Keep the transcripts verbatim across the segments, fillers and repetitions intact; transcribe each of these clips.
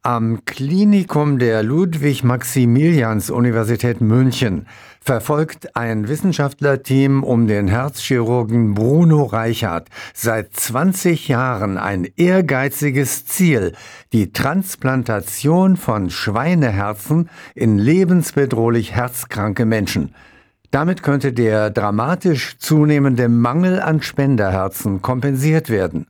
Am Klinikum der Ludwig-Maximilians-Universität München verfolgt ein Wissenschaftlerteam um den Herzchirurgen Bruno Reichert seit zwanzig Jahren ein ehrgeiziges Ziel: die Transplantation von Schweineherzen in lebensbedrohlich herzkranke Menschen. Damit könnte der dramatisch zunehmende Mangel an Spenderherzen kompensiert werden.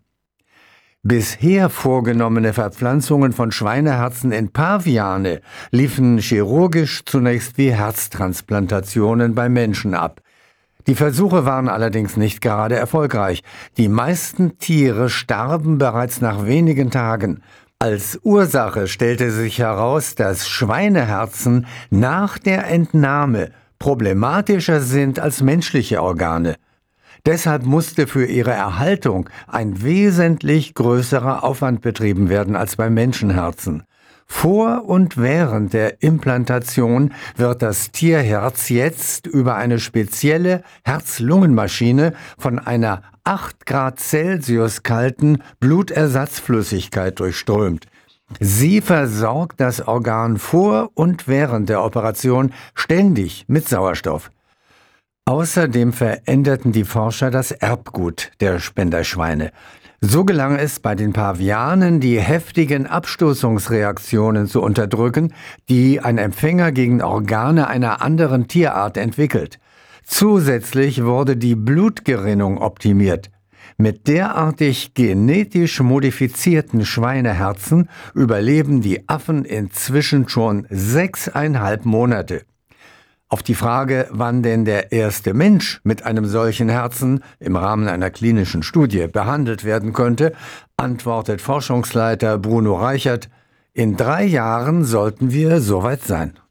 Bisher vorgenommene Verpflanzungen von Schweineherzen in Paviane liefen chirurgisch zunächst wie Herztransplantationen bei Menschen ab. Die Versuche waren allerdings nicht gerade erfolgreich. Die meisten Tiere starben bereits nach wenigen Tagen. Als Ursache stellte sich heraus, dass Schweineherzen nach der Entnahme problematischer sind als menschliche Organe. Deshalb musste für ihre Erhaltung ein wesentlich größerer Aufwand betrieben werden als bei Menschenherzen. Vor und während der Implantation wird das Tierherz jetzt über eine spezielle Herz-Lungen-Maschine von einer acht Grad Celsius kalten Blutersatzflüssigkeit durchströmt. Sie versorgt das Organ vor und während der Operation ständig mit Sauerstoff. Außerdem veränderten die Forscher das Erbgut der Spenderschweine. So gelang es bei den Pavianen, die heftigen Abstoßungsreaktionen zu unterdrücken, die ein Empfänger gegen Organe einer anderen Tierart entwickelt. Zusätzlich wurde die Blutgerinnung optimiert. Mit derartig genetisch modifizierten Schweineherzen überleben die Affen inzwischen schon sechseinhalb Monate. Auf die Frage, wann denn der erste Mensch mit einem solchen Herzen im Rahmen einer klinischen Studie behandelt werden könnte, antwortet Forschungsleiter Bruno Reichert: In drei Jahren sollten wir soweit sein.